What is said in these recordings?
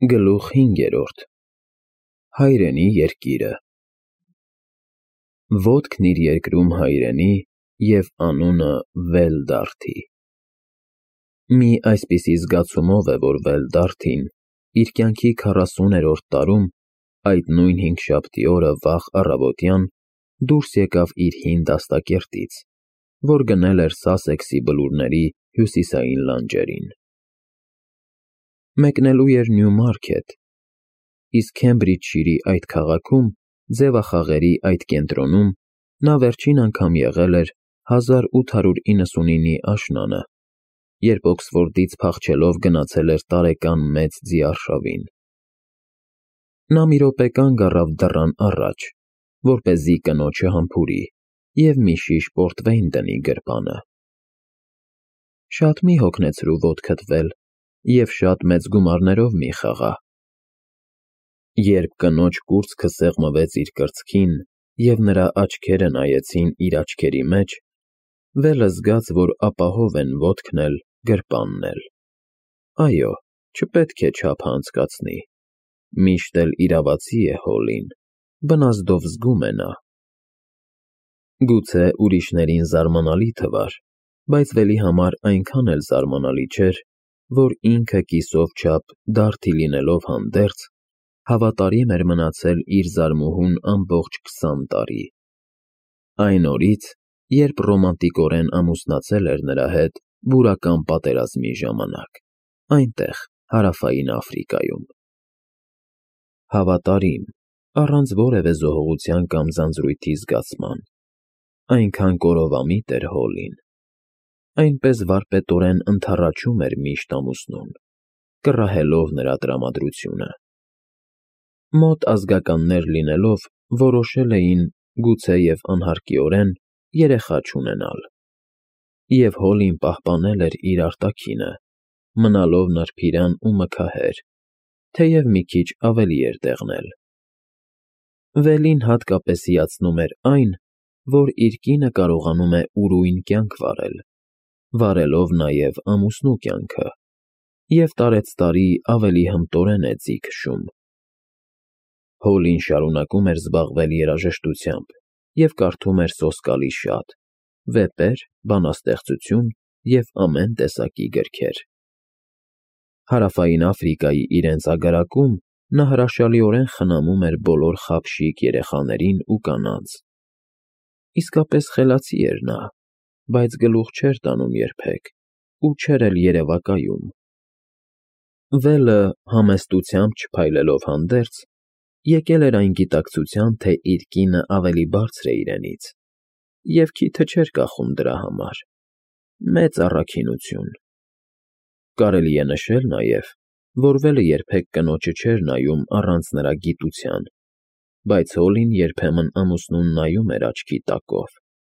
Գլուխ 5. Հայրենի երկիրը։ Ոտքն իր երկրում հայրենի և անունը Վելդարդի։ Մի այսպիսի զգացումով է, որ Վելդարդին իր կյանքի 40-րդ տարում այդ նույն հինգշաբթի օրը վաղ առավոտյան դուրս եկավ իր հին դաստակերտից, որ գնել էր Սասեքսի բլուրների հյուսիսային լանջերին։ Մեկնելու էր Նյումարքեթ, իսկ Քեմբրիջշիրի այդ քաղաքում, ձևախաղերի այդ կենտրոնում, նա վերջին անգամ եղել էր 1899-ի աշնանը, երբ Օքսֆորդից փախչելով գնացել էր տարեկան մեծ ձիարշավին։ Նա մի րոպե կանգ առավ դռան առաջ, որպեսզի կնոջը համբուրի և մի շիշ պորտվեյն դնի գրպանը։ Շատ մի հոգնեցրու ոտքդ, Վել, և շատ մեծ գումարներով մի խաղա։ Երբ կնոջ կուրծքը սեղմվեց իր կրծքին, և նրա աչքերը նայեցին իր աչքերի մեջ, Վելը զգաց, որ ապահով են ոտքն էլ, գրպանն էլ։ Այո, չպետք է չափը անցկացնի։ Միշտ էլ իրավացի է Հոլին, բնազդով զգում է նա։ Գուցե ուրիշներին զարմանալի թվար, բայց Վելի համար այնքան էլ զարմանալի չէր, որ ինքը կիսով չափ դարդի լինելով հանդերձ, հավատարիմ էր մնացել իր զարմուհուն ամբողջ 20 տարի։ Այն օրից, երբ ռոմանտիկորեն ամուսնացել էր նրա հետ բուրական պատերազմի ժամանակ, այնտեղ, Հարավային Աֆրիկայում։ Հավատարիմ, առանց որևէ զոհողության կամ ձանձրույթի զգացման, այնքան կորովամիտ էր Հոլին, այնպես վարպետորեն ընդառաջում էր միշտ ամուսնուն, կռահելով նրա տրամադրությունը։ Մոտ ազգականներ լինելով, որոշել էին, գուցեև անհարկիորեն, երեխա չունենալ։ Եվ Հոլին պահպանել էր իր արտաքինը, մնալով նրբիրան ու մքահեր, թեև մի քիչ ավելի էր դեղնել։ Վելին հատկապես հիացնում էր այն, որ իր կինը կարողանում է ուրույն կյանք վարելով նաև ամուսնու կյանքը, և տարեցտարի ավելի հմտորեն է ձի քշում։ Հոլին շարունակում էր զբաղվել երաժշտությամբ և կարդում էր սոսկալի շատ վեպեր, բանաստեղծություն և ամեն տեսակի գրքեր։ Հարավային Աֆրիկայի իրենց ագարակում նա հրաշալիորեն խնամում էր բոլոր խաբշիկ երեխաներին ու կանանց։ Իսկապես խելացի էր նա, բայց գլուխ չէր տանում երբեք ու չէր էլ երևակայում։ Վելը, համեստությամբ չփայլելով հանդերձ, եկել էր այն գիտակցության, թե իր կինը ավելի բարձր է իրենից, և քիթը չէր կախում դրա համար։ Մեծ առաքինություն։ Կարելի է նշել նաև, որ Վելը երբեք կնոջը չէր նայում առանց նրա գիտության, բայց Հոլին երբեմն ամուսնուն նայում էր աչքի տակով։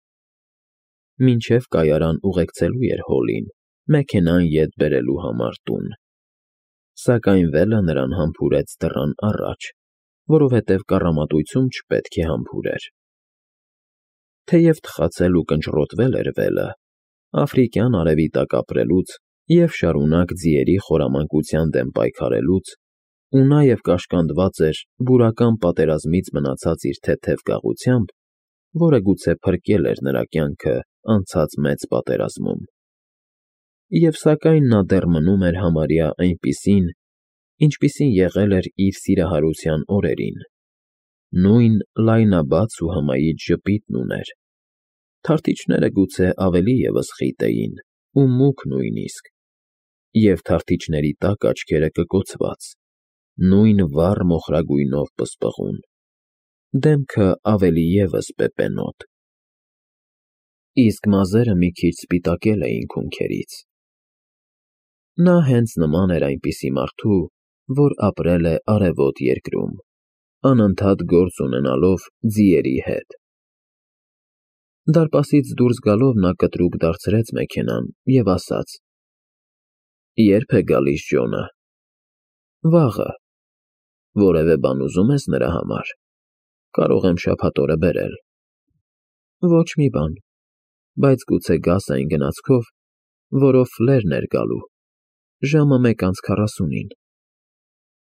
Մինչև կայարան ուղեկցելու էր Հոլին, մեքենան ետ բերելու համար տուն։ Սակայն Վելը նրան համբուրեց դռան առաջ, որովհետև կառամատույցում չպետք է համբուրեր։ Թեև թխացել ու կնճռոտվել էր Վելը, աֆրիկյան արևի տակ ապրելուց և շարունակ ձիերի խորամանկության դեմ պայքարելուց, ու նաև կաշկանդված էր բուրական պատերազմից մնացած իր թեթև գաղությամբ, որը գուցե փրկել էր նրա կյանքը անցած մեծ պատերազմում։ Եվ սակայն նա դեռ մնում էր համարյա այնպիսին, ինչպիսին եղել էր իր սիրահարության օրերին, նույն լայնաբաց ու հմայիչ ժպիտն ուներ, թարթիչները գուցե ավելի ևս խիտ էին ու մուգ նույնիսկ, և թարթիչների տակ աչքերը կկոցված, նույն վառ մոխրագույնով պսպղուն, դեմքը ավելի ևս պեպենոտ։ Իսկ մազերը մի քիչ սպիտակել էին քունքերից։ Նա հենց նման էր այնպիսի մարդու, որ ապրել է արևոտ երկրում, անընդհատ գործ ունենալով ձիերի հետ։ Դարպասից դուրս գալով նա կտրուկ դարձրեց մեքենան և ասաց. «Ե՞րբ է գալիս Ջոնը»։ «Վաղը»։ «Որևէ բան ուզում ես նրա համար։ Կարող եմ շաբաթ օրը բերել»։ «Ոչ մի բան, բայց գուցե գաս այն գնացքով, որով Ֆլերն էր գալու, ժամը 1:40-ին»։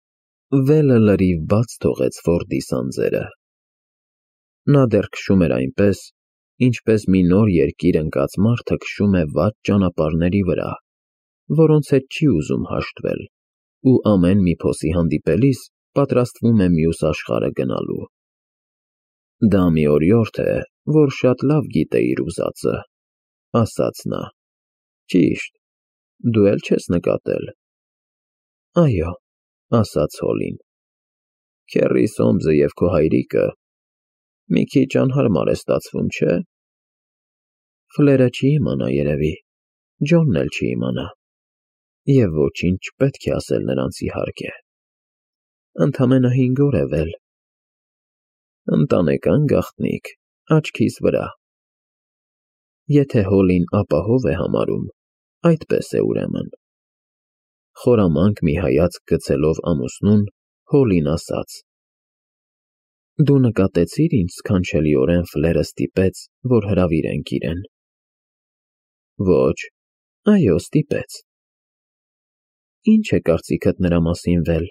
Վելը լրիվ բաց թողեց Ֆորդի սանձերը։ Նա դեռ քշում էր այնպես, ինչպես մի նոր երկիր ընկած մարդը քշում է վատ ճանապարհների վրա, որոնց հետ չի ուզում հաշտվել, ու ամեն մի փոսի հանդիպելիս պատրաստվում է մյուս աշխարհը գնալու։ Դա մի օրիորդ է, որ շատ լավ գիտե իր ուզածը, ասաց նա։ Ճիշտ, դու էլ չես նկատել։ Այո, ասաց Հոլին։ Քեռի Սոմսը և քո հայրիկը մի քիչ անհարմար է ստացվում, չէ՞։ Ֆլերը չի իմանա երևի, Ջոնն էլ չի իմանա, և ոչինչ չպետք է ասել նրանց իհարկե։ Ընդամենը 5 օր է Վել։ Ընտանեկան գաղտնիք, աչքիս վրա։ Եթե Հոլին ապահով է համարում, այդպես է ուրեմն։ Խորամանկ մի հայացք գցելով ամուսնուն, Հոլին ասաց. Դու նկատեցի՞ր ինչ սքանչելիորեն Ֆլերը ստիպեց, որ հրավիրենք իրեն։ Ոչ, այո, ստիպեց։ Ինչ է կարծիքդ նրա մասին, Վել։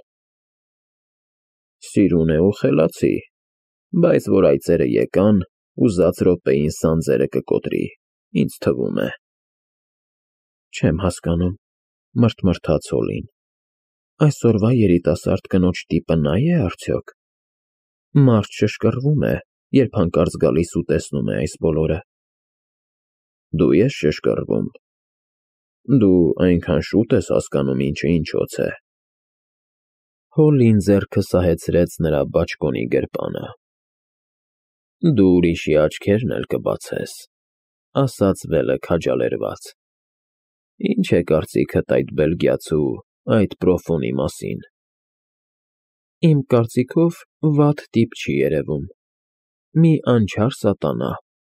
Սիրուն է ու խելացի, բայց որ այծերը եկան, ուզած րոպեին սանձերը կկոտրի, ինձ թվում է։ Չեմ հասկանում, մրթմրթաց Հոլին։ Այսօրվա երիտասարդ կնոջ տիպը նա է արդյոք։ Մարդ շշկռվում է, երբ հանկարծ գալիս ու տեսնում է այս բոլորը։ Դու ես շշկռվում։ Դու այնքան շուտ ես հասկանում ինչը ինչոց է։ Հոլին ձեռքը սահեցրեց նրա բաճկոնի գրպանը։ Դու ուրիշի աչքերն էլ կբացես, ասաց Վելը քաջալերված։ Ինչ է կարծիքդ այդ բելգիացու, այդ պրոֆոնի մասին։ Իմ կարծիքով վատ տիպ չի երևում։ Մի անչափ սատանա։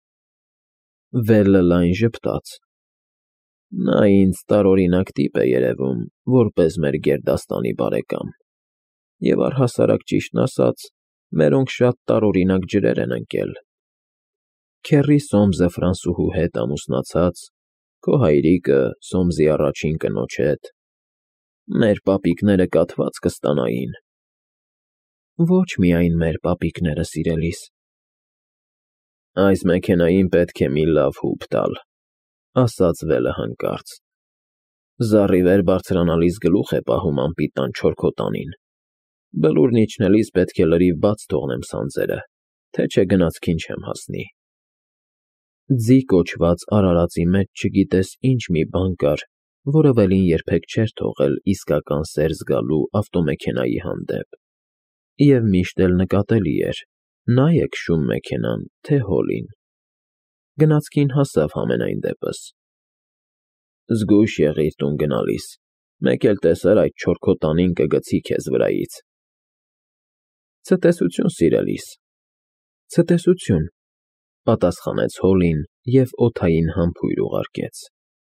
Վելը լայն ժպտաց։ Նա ինձ տարօրինակ տիպ է երևում, որպես մեր գերդաստանի բարեկամ։ Եվ առհասարակ ճիշտն ասած, մերոնք շատ տարօրինակ ջրեր են ընկել։ Քեռի Սոմսը ֆրանսուհու հետ ամուսնացած, քո հայրիկը Սոմսի առաջին կնոջ հետ։ Մեր պապիկները կաթված կստանային։ Ոչ միայն մեր պապիկները, սիրելիս։ Այս մեքենային պետք է մի լավ հուպ տալ, ասաց Վելը հանկարծ։ Զառի վեր բարձրանալիս գլուխ է պահում անպիտան չորքոտանին։ Բլուրն իջնելիս պետք է լրիվ բաց թողնեմ սանձերը, թե չէ գնացքին չեմ հասնի։ Ձի կոչված արարածի մեջ չգիտես ինչ մի բան կար, որը Վելին երբեք չէր թողել իսկական սեր զգալու ավտոմեքենայի հանդեպ։ Եվ միշտ էլ նկատելի էր, նա է քշում մեքենան, թե Հոլին։ Գնացքին հասավ համենայն դեպս։ Զգույշ եղիր տուն գնալիս, մեկ էլ տեսար այդ չորքոտանին կգցի քեզ վրայից։ Ցտեսություն, սիրելիս, ցտեսություն, պատասխանեց Հոլին և օդային համբույր ուղարկեց։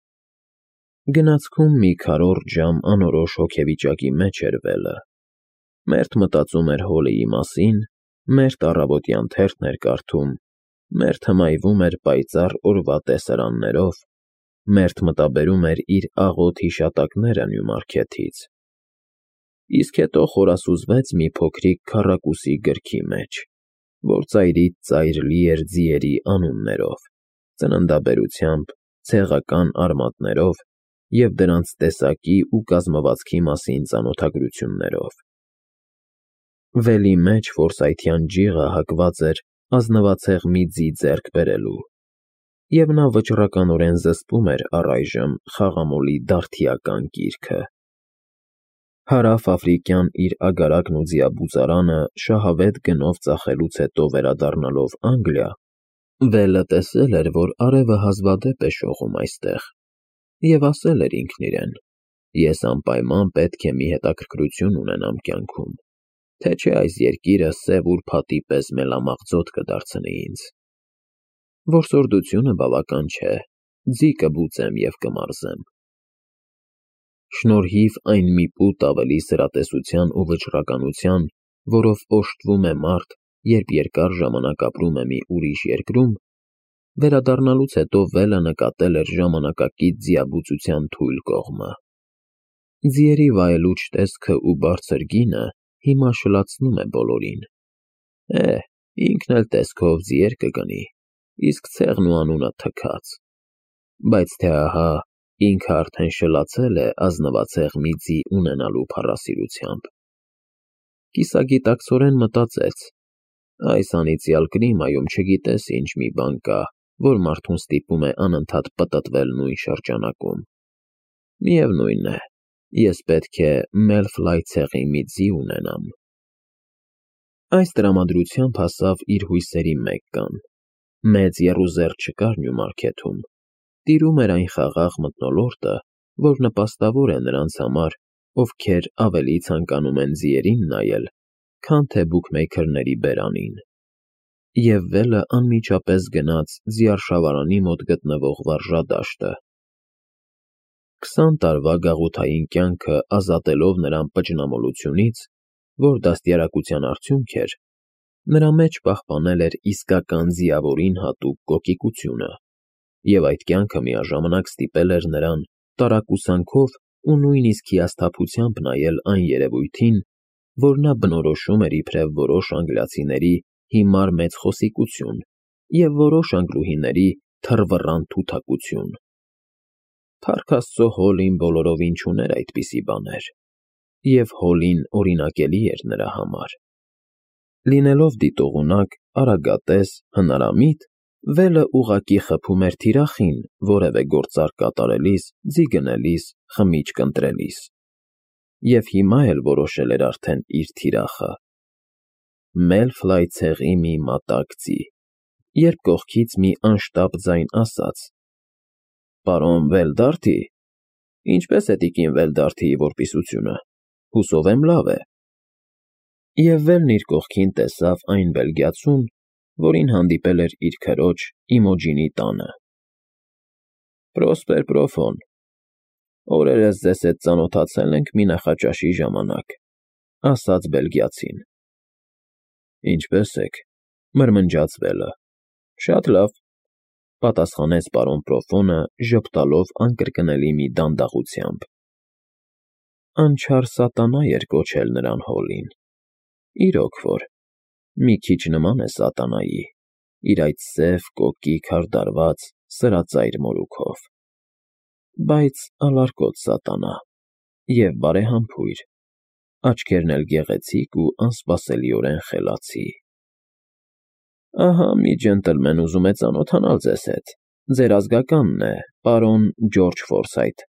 Գնացքում մի քառորդ ժամ անորոշ հոգեվիճակի մեջ էր Վելը։ Մերթ մտածում էր Հոլիի մասին, մերթ առավոտյան թերթն էր կարդում, մերթ հմայվում էր պայծառ օրվա տեսարաններով, մերթ մտաբերում էր իր աղոտ հիշատակները Նյումարքեթից։ Իսկ հետո խորասուզվեց մի փոքրիկ քառակուսի գրքի մեջ, որ ծայրից ծայր լի էր ձիերի անուններով, ծննդաբերությամբ, ցեղական արմատներով և դրանց տեսակի ու կազմվածքի մասին ծանոթագրություններով։ Վելի մեջ ֆորսայթյան ջիղը հակված էր ազնվացեղ մի ձի ձեռք բերելու, և նա վճռականորեն զսպում էր առայժմ խաղամոլի դարձիական կիրքը։ Հարավ֊աֆրիկյան իր ագարակն ու ձիաբուծարանը շահավետ գնով ծախելուց հետո վերադառնալով Անգլիա, Վելը տեսել էր, որ արևը հազվադեպ է շողում այստեղ, և ասել էր ինքն իրեն. ես անպայման պետք է մի հետաքրքրություն ունենամ կյանքում, թե չէ այս երկիրը սև ուրբաթի պես մելամաղձոտ կդարձնի ինձ։ Որսորդությունը բավական չէ, ձի կբուծեմ և կմարզեմ։ Շնորհիվ այն մի պուտ ավելի սրատեսության ու վճռականության, որով օժտվում է մարդ, երբ երկար ժամանակ ապրում է մի ուրիշ երկրում, վերադառնալուց հետո Վելը նկատել էր ժամանակակից ձիաբուծության թույլ կողմը։ Ձիերի վայելուչ տեսքը ու բարձր գինը հիմա շլացնում է բոլորին։ Ինքն էլ տեսքով ձիեր կգնի, իսկ ցեղն ու անունը թքած։ Բայց թե ահա ինքը արդեն շլացել է ազնվացեղ մի ձի ունենալու փառասիրությամբ։ Կիսագիտակցորեն մտածեց. այս անիծյալ կլիմայում չգիտես ինչ մի բան կա, որ մարդուն ստիպում է անընդհատ պտտվել նույն շրջանակում։ Միևնույն է, ես պետք է Մելֆլայ ցեղի մի ձի ունենամ։ Այս տրամադրությամբ հասավ իր հույսերի Մեգկան։ Մեծ եռուզեռ չկար Նյումարքեթում։ Տիրում էր այն խաղաղ մթնոլորտը, որ նպաստավոր է նրանց համար, ովքեր ավելի ցանկանում են ձիերին նայել, քան թե բուքմեյքերների բերանին։ Եվ վելը անմիջապես գնաց ձիարշավարանի մոտ գտնվող վարժադաշտը։ 20 տարվա գաղութային կյանքը ազատելով նրան պճնամոլությունից, որ դաստիարակության արդյունք էր, նրա մեջ պահպանել էր իսկական ձիավորին հատուկ կոկիկությունը, և այդ կյանքը միաժամանակ ստիպել էր նրան տարակուսանքով ու նույնիսկ հիասթափությամբ նայել այն երևույթին, որ նա բնորոշում էր իբրև որոշ անգլիացիների հիմար մեծխոսիկություն և որոշ անգլուհիների թռվռան թութակություն։ Փառք Աստծո, Հոլին բոլորովին չուներ այդպիսի բաներ, և Հոլին օրինակելի էր նրա համար։ Լինելով դիտողունակ, արագատես, հնարամիտ, վելը ուղղակի խփում էր թիրախին որևէ գործարք կատարելիս, ձի գնելիս, խմիչք ընտրելիս։ Եվ հիմա էլ որոշել էր արդեն իր թիրախը։ Մելֆլայ ցեղի մի մատակ ձի, երբ կողքից մի անշտապ ձայն ասաց. «Պարոն Վելդարթի, ինչպե՞ս է տիկին Վելդարթիի որպիսությունը, հուսով եմ լավ է»։ Եվ վելն իր կողքին տեսավ այն բելգիացուն, որին հանդիպել էր իր քրոջ Իմոջինի տանը։ «Պրոսպեր Պրոֆոն, օրերս ձեզ հետ ծանոթացել ենք մի նախաճաշի ժամանակ», ասաց բելգիացին։ «Ինչպե՞ս եք», մրմնջաց վելը։ «Շատ լավ», պատասխանեց պարոն Պրոֆոնը, ժպտալով անկրկնելի մի դանդաղությամբ։ Անչափ սատանա էր կոչել նրան Հոլին։ Իրոք որ, մի քիչ նման է սատանայի, իր այդ սև, կոկիկ, հարդարված, սրածայր մորուքով։ Բայց ալարկոտ սատանա և բարեհամբույր, աչքերն էլ գեղեցիկ ու անսպասելիորեն խելացի։ Ահա մի ջենտլմեն ուզում է ծանոթանալ ձեզ հետ, ձեր ազգականն է, պարոն Ջորջ Ֆորսայթ։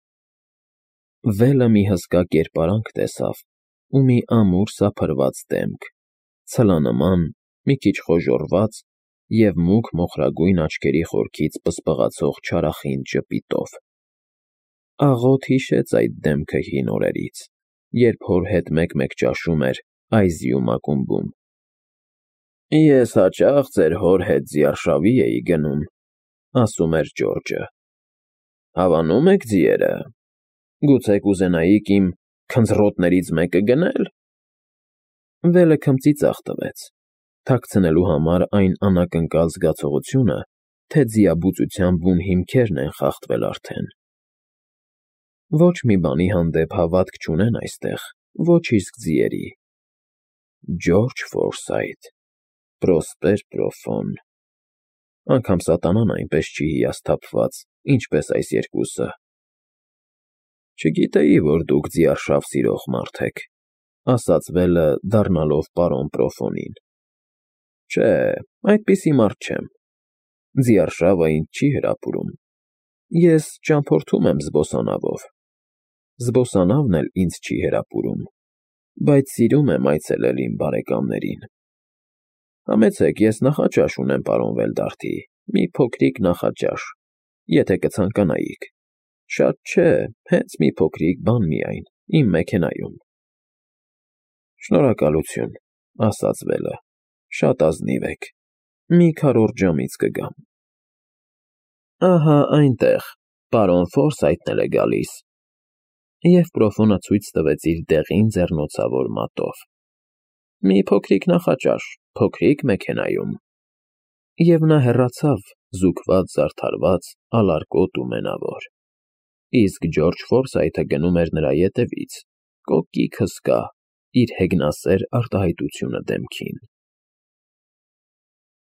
Վելը մի հսկա կերպարանք տեսավ ու մի ամուր սափրված դեմք, ցլանման, մի քիչ խոժոռված և մուգ մոխրագույն աչքերի խորքից պսպղացող չարախինդ ժպիտով։ Աղոթ հիշեց այդ դեմքը հին օրերից, երբ հոր հետ մեկ-մեկ ճաշում էր Այզիում ակումբում։ Ես հաճախ ձեր հոր հետ ձիարշավի էի գնում, ասում էր Ջորջը։ Հավանում եք ձիերը։ Գուցե կուզենայիք իմ քնձռոտներից մեկը գնել։ Վելը քմծիծաղ տվեց, թաքցնելու համար այն անակնկալ զգացողությունը, թե ձիաբուծության բուն հիմքերն են խախտվել արդեն։ Ոչ մի բանի հանդեպ հավատք չունեն այստեղ, ոչ իսկ ձիերի։ Ջորջ Ֆորսայթ, Պրոսպեր Պրոֆոն։ Անգամ սատանան այնպես չի հիասթափված, ինչպես այս երկուսը։ Չգիտեի, որ դուք ձիարշավ սիրող մարդ եք, ասաց վելը, դառնալով պարոն Պրոֆոնին։ Չէ, այդպիսի մարդ չեմ։ Ձիարշավը ինձ չի հրապուրում։ Ես ճամփորդում եմ զբոսանավով։ Զբոսանավն էլ ինձ չի հրապուրում, բայց սիրում եմ այցելել իմ բարեկամներին։ Համեցեք, ես նախաճաշ ունեմ, պարոն Վելդարթի, մի փոքրիկ նախաճաշ, եթե կցանկանայիք։ Շատ չէ, հենց մի փոքրիկ բան միայն, իմ մեքենայում։ Շնորհակալություն, ասաց վելը, շատ ազնիվ եք։ Մի քառորդ ժամից կգամ։ Ահա այնտեղ, պարոն Ֆորսայթն էլ է գալիս։ Եվ Պրոֆոնը ցույց տվեց իր դեղին ձեռնոցավոր մատով։ Մի փոքրիկ նախաճաշ, փոքրիկ մեքենայում։ Եվ նա հեռացավ, զուգված, զարդարված, ալարկոտ ու մենավոր։ Իսկ Ջորջ Ֆորսայթը գնում էր նրա ետևից, կոկիկ հսկա, իր հեգնասեր արտահայտությունը դեմքին։